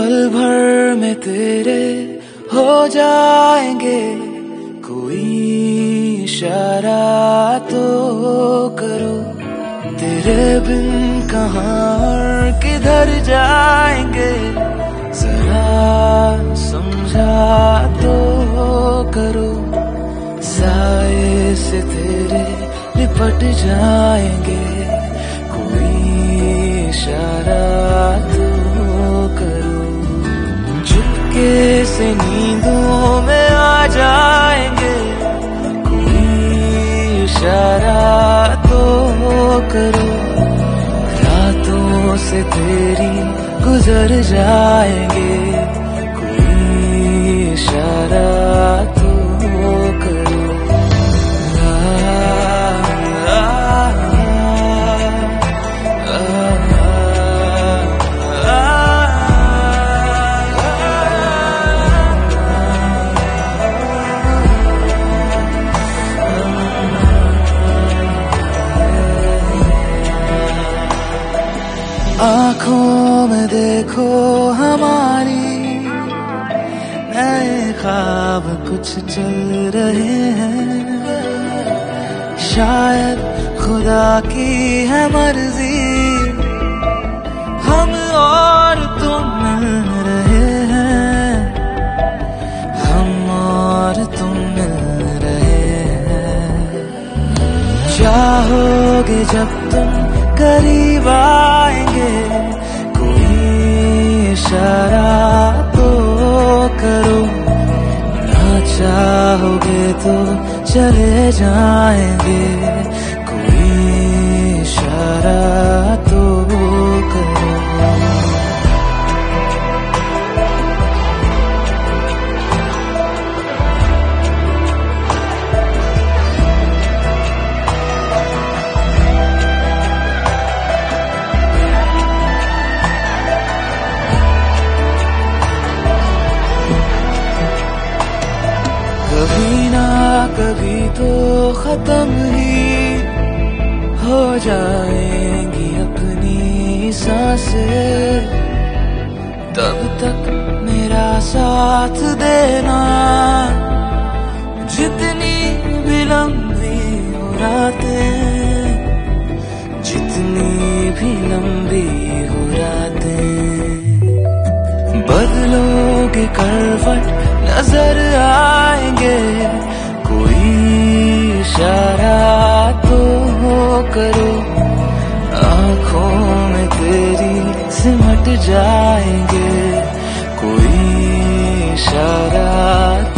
पल भर में तेरे हो जाएंगे, कोई इशारा तो करो। तेरे बिन कहाँ और किधर जाएंगे, जरा समझा तो करो। साए से तेरे लिपट जाएंगे, कोई इशारा तो करो। चुपके से नींदों में आ जाएंगे, कोई इशारा तो करो। रातों से तेरी गुजर जाएंगे, कोई इशारा तो करो। आँखों में देखो हमारी, नए ख्वाब कुछ चल रहे हैं। शायद खुदा की है मर्जी, हम और तुम मिल रहे हैं। हम और तुम मिल रहे हैं। चाहोगे जब तुम करीब आएंगे, कोई इशारा तो करो। ना चाहोगे तो चले जाएंगे, कोई इशारा तो करो। कभी ना कभी तो खत्म ही हो जाएंगी अपनी सांसें। तब तक मेरा साथ देना, जितनी भी लंबी हो रातें, जितनी भी लंबी हो रातें। बदलोगे करवट नजर आएंगे, कोई इशारा तो करो। आँखों में तेरी सिमट जाएंगे, कोई इशारा